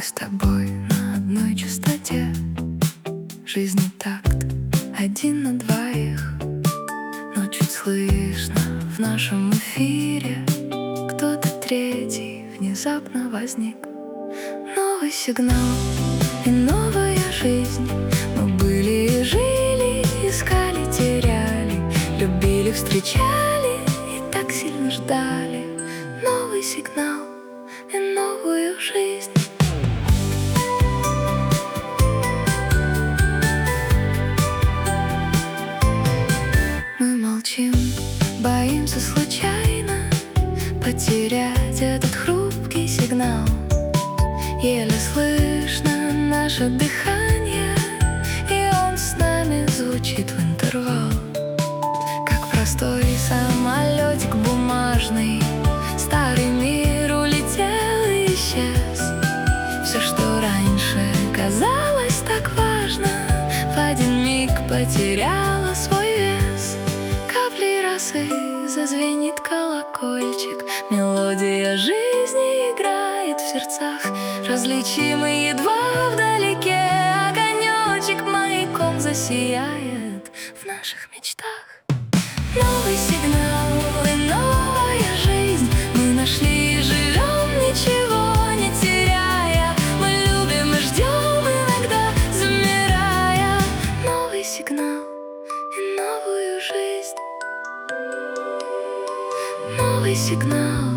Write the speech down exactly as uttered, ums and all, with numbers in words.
Мы с тобой на одной частоте. Жизни такт один на двоих. Но чуть слышно в нашем эфире кто-то третий внезапно возник. Новый сигнал и новая жизнь. Мы были и жили, искали, теряли, любили, встречали и так сильно ждали. Новый сигнал и новую жизнь. Мы молчим, боимся случайно потерять этот хрупкий сигнал. Еле слышно наше дыхание, и он с нами звучит в интервал. Как простой самолетик бумажный, старый мир улетел и исчез. Все, что раньше казалось так важно, в один миг потеряло свой вес. Капли росы, зазвенит колокольчик, мелодия жизни играет в сердцах. Различимый едва вдалеке огонечек маяком засияет в наших мечтах. Новый сигнал и новая жизнь. Мы нашли и живем, ничего не теряя. Мы любим и ждем, иногда замирая. Новый сигнал и новую жизнь. Новый сигнал.